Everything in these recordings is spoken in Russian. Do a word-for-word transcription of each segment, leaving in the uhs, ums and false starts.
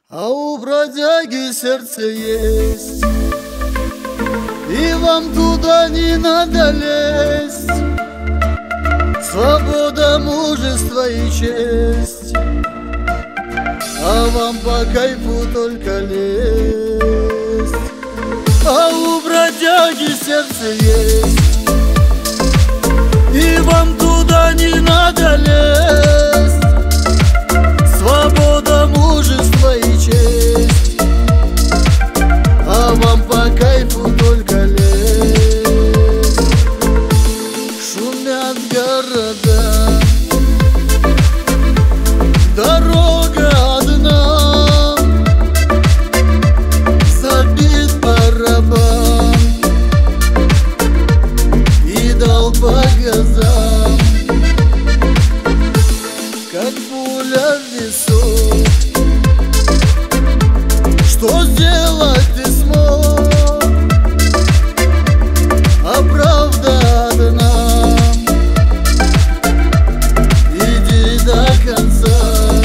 А у бродяги сердце есть, и вам туда не надо лезть. Свобода, мужество и честь, а вам по кайфу только лезть. А у бродяги сердце есть, и вам туда не надо лезть. Свобода, мужество и честь, а вам по кайфу только лезть. Шумят города, дорога одна, забит барабан и дал по газам, как пуля в висок. Что сделать ты смог? А правда одна, иди до конца.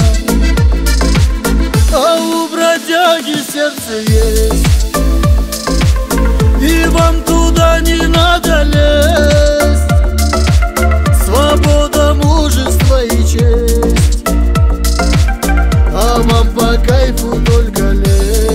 А у бродяги сердце есть, и вам туда не надо лезть. Свобода, мужество и честь, а вам по кайфу только лезть.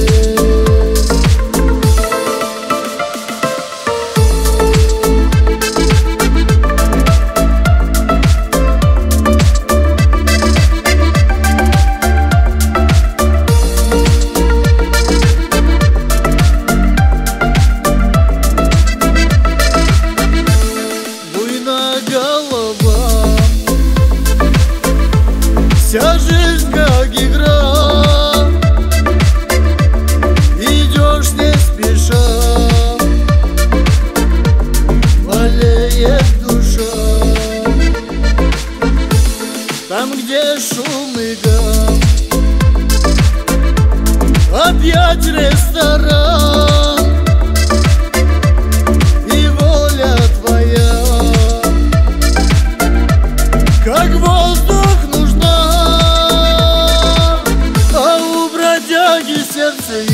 Голова, вся жизнь как игра, идешь не спеша, болеет душа. Там, где шум и гам, опять ресторан, и воля твоя как воздух нужна. А у бродяги сердце